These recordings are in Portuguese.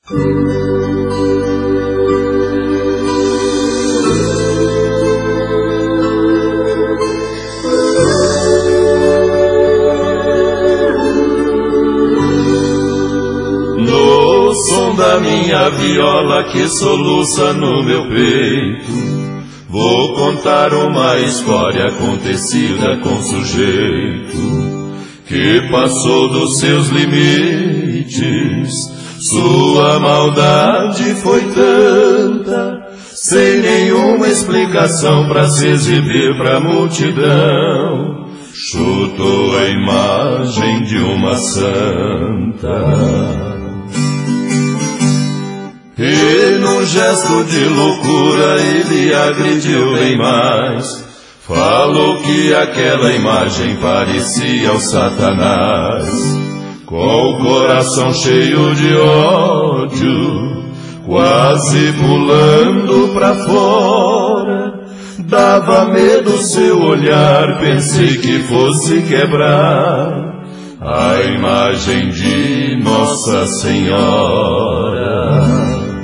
No som da minha viola que soluça no meu peito, vou contar uma história acontecida com sujeito que passou dos seus limites. Sua maldade foi tanta, sem nenhuma explicação pra se exibir pra multidão. Chutou a imagem de uma santa. E num gesto de loucura ele agrediu bem mais. Falou que aquela imagem parecia o Satanás. Com o coração cheio de ódio, quase pulando pra fora. Dava medo seu olhar, pensei que fosse quebrar a imagem de Nossa Senhora.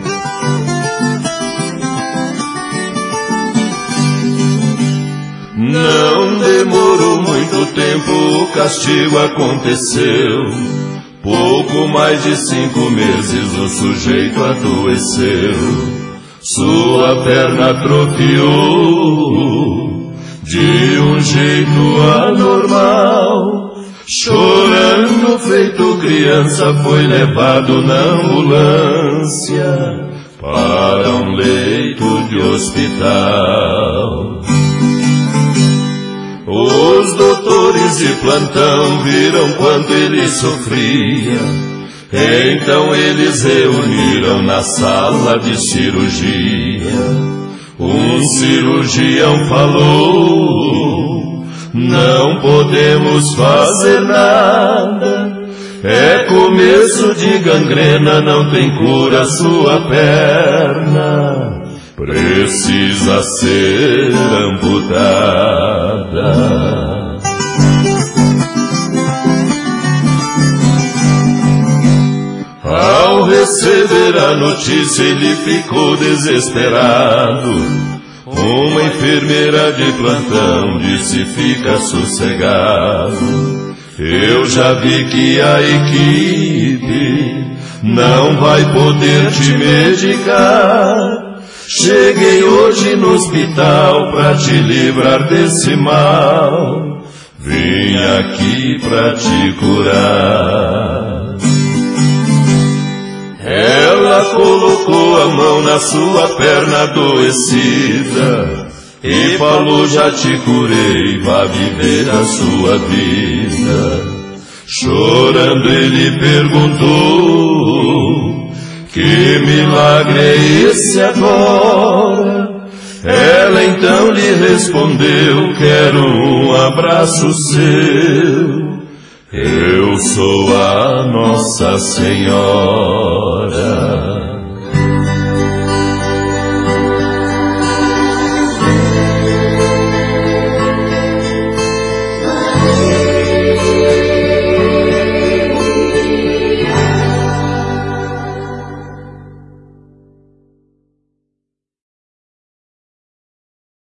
Não demorou muito tempo, o castigo aconteceu. Pouco mais de 5 meses o sujeito adoeceu. Sua perna atrofiou de um jeito anormal. Chorando feito criança, foi levado na ambulância para um leito de hospital. Os doutores de plantão viram quanto ele sofria, então eles reuniram na sala de cirurgia. Um cirurgião falou: não podemos fazer nada, é começo de gangrena, não tem cura sua perna, precisa ser amputada. Ao receber a notícia ele ficou desesperado. Uma enfermeira de plantão disse: fica sossegado, eu já vi que a equipe não vai poder te medicar. Cheguei hoje no hospital pra te livrar desse mal, vim aqui pra te curar. Ela colocou a mão na sua perna adoecida e falou: já te curei, vá viver a sua vida. Chorando ele perguntou: que milagre é esse agora? Ela então lhe respondeu: quero um abraço seu, eu sou a Nossa Senhora.